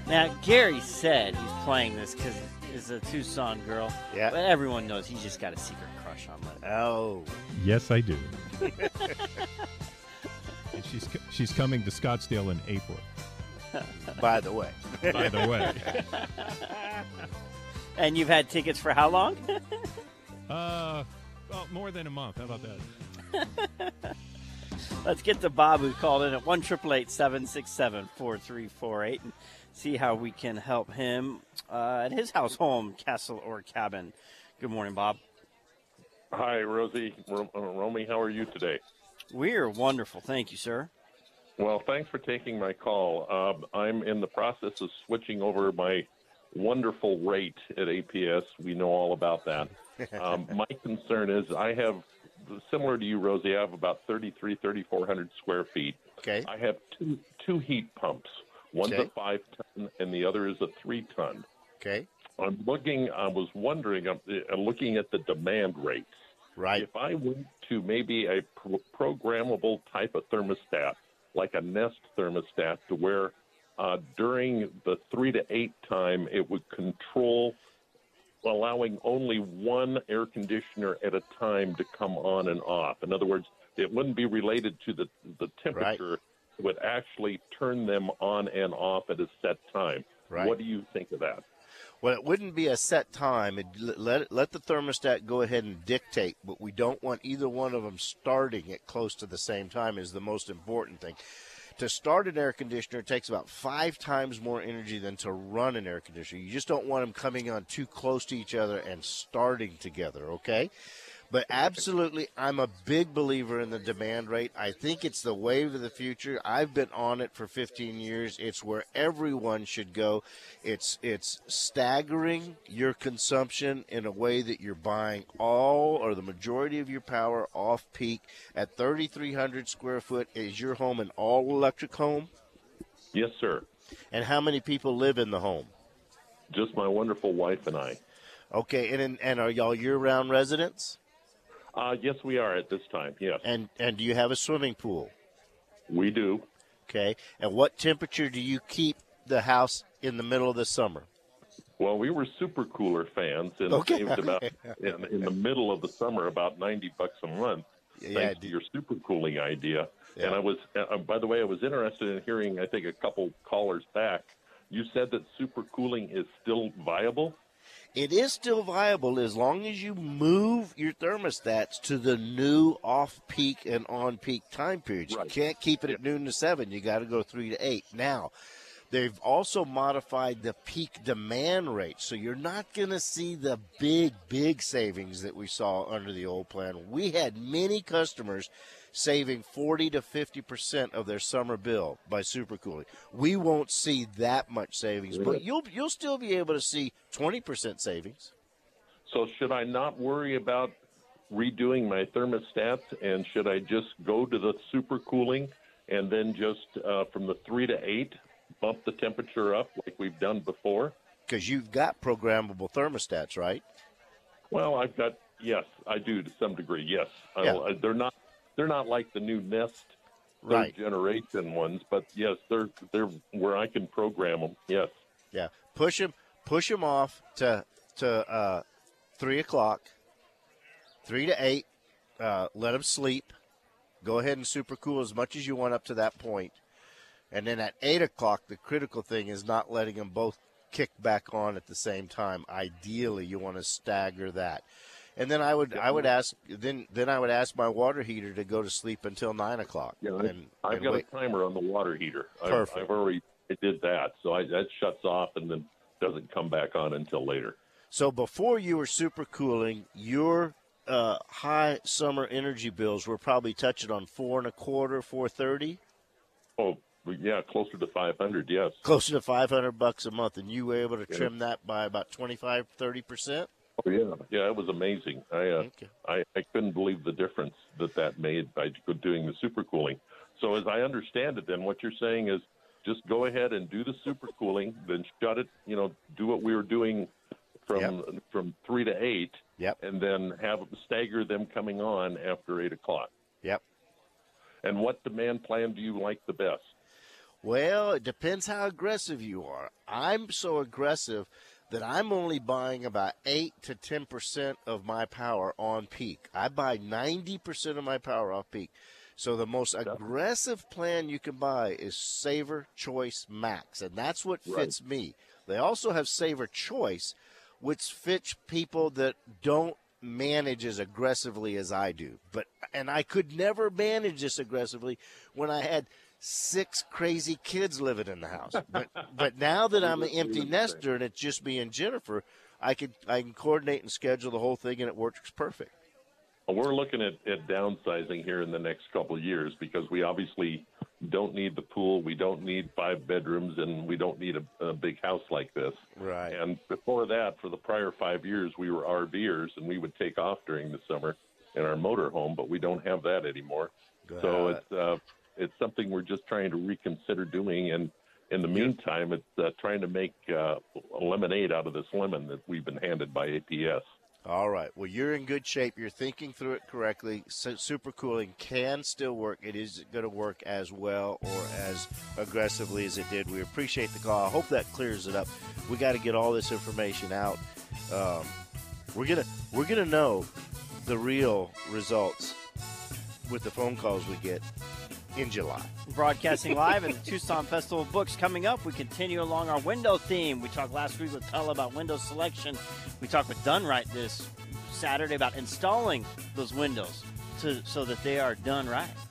Now, Gary said he's playing this because it's a Tucson girl. Yeah. But everyone knows he's just got a secret crush on Linda. Oh. Yes, I do. And she's coming to Scottsdale in April. By the way. By the way. And you've had tickets for how long? Well, more than a month. How about that? Let's get to Bob, who called in at 1-888-767-4348 and see how we can help him at his house, home, castle, or cabin. Good morning, Bob. Hi, Rosie. Romy, how are you today? We're wonderful. Thank you, sir. Well, thanks for taking my call. I'm in the process of switching over my wonderful rate at APS. We know all about that. My concern is I have, similar to you, Rosie, I have about 3,400 square feet. Okay. I have two heat pumps. One's Okay. a 5-ton and the other is a 3-ton. Okay. I was wondering, I'm looking at the demand rates. Right. If I went to maybe a programmable type of thermostat, like a Nest thermostat, to where during the 3 to 8 time it would control, allowing only one air conditioner at a time to come on and off. In other words, it wouldn't be related to the temperature. Right. It would actually turn them on and off at a set time. Right. What do you think of that? Well, it wouldn't be a set time. Let the thermostat go ahead and dictate, but we don't want either one of them starting at close to the same time is the most important thing. To start an air conditioner, it takes about 5 times more energy than to run an air conditioner. You just don't want them coming on too close to each other and starting together, okay? But absolutely, I'm a big believer in the demand rate. I think it's the wave of the future. I've been on it for 15 years. It's where everyone should go. It's staggering your consumption in a way that you're buying all or the majority of your power off peak. At 3,300 square foot, is your home an all-electric home? Yes, sir. And how many people live in the home? Just my wonderful wife and I. Okay, and are y'all year-round residents? Yes, we are at this time, yes. And do you have a swimming pool? We do. Okay. And what temperature do you keep the house in the middle of the summer? Well, we were super cooler fans and saved about in the middle of the summer about $90 a month thanks to your super cooling idea. Yeah. And I was, by the way, I was interested in hearing, I think, a couple callers back. You said that super cooling is still viable? It is still viable as long as you move your thermostats to the new off-peak and on-peak time periods. Right. You can't keep it at noon to 7. You got to go 3 to 8. Now, they've also modified the peak demand rate, so you're not going to see the big savings that we saw under the old plan. We had many customers saving 40 to 50% of their summer bill by supercooling. We won't see that much savings, but you'll still be able to see 20% savings. So should I not worry about redoing my thermostat, and should I just go to the supercooling and then just from the 3 to 8 bump the temperature up like we've done before? Because you've got programmable thermostats, right? Well, yes, I do to some degree, yes. Yeah. They're not like the new Nest third generation ones, but yes, they're where I can program them. Yes. Yeah. Push them off to 3 o'clock, 3 to 8. Let them sleep. Go ahead and supercool as much as you want up to that point. And then at 8 o'clock, the critical thing is not letting them both kick back on at the same time. Ideally, you want to stagger that. And then I would ask my water heater to go to sleep until 9 o'clock. Yeah, I've got a timer on the water heater. Perfect. I did that, so that shuts off and then doesn't come back on until later. So before you were supercooling, your high summer energy bills were probably touching on $4.25, $4.30. Oh, yeah, closer to 500. Yes, closer to $500 a month, and you were able to trim that by about 25-30%. Oh, yeah, it was amazing. I couldn't believe the difference that made by doing the supercooling. So as I understand it, then what you're saying is just go ahead and do the supercooling, then shut it. Do what we were doing from 3 to 8, and then stagger them coming on after 8 o'clock. Yep. And what demand plan do you like the best? Well, it depends how aggressive you are. I'm so aggressive that I'm only buying about 8 to 10% of my power on peak. I buy 90% of my power off peak. So the most aggressive plan you can buy is Saver Choice Max, and that's what fits me. They also have Saver Choice, which fits people that don't manage as aggressively as I do. And I could never manage this aggressively when I had 6 crazy kids living in the house. But now that I'm an empty nester and it's just me and Jennifer, I can coordinate and schedule the whole thing, and it works perfect. Well, we're looking at downsizing here in the next couple of years because we obviously don't need the pool, we don't need 5 bedrooms, and we don't need a big house like this. Right. And before that, for the prior 5 years, we were RVers, and we would take off during the summer in our motorhome, but we don't have that anymore. So it's something we're just trying to reconsider doing, and in the meantime, it's trying to make lemonade out of this lemon that we've been handed by APS. All right. Well, you're in good shape. You're thinking through it correctly. Supercooling can still work. It is going to work as well or as aggressively as it did. We appreciate the call. I hope that clears it up. We got to get all this information out. We're gonna know the real results with the phone calls we get in July. Broadcasting live at the Tucson Festival of Books. Coming up, we continue along our window theme. We talked last week with Pella about window selection. We talked with Dunright this Saturday about installing those windows so that they are done right.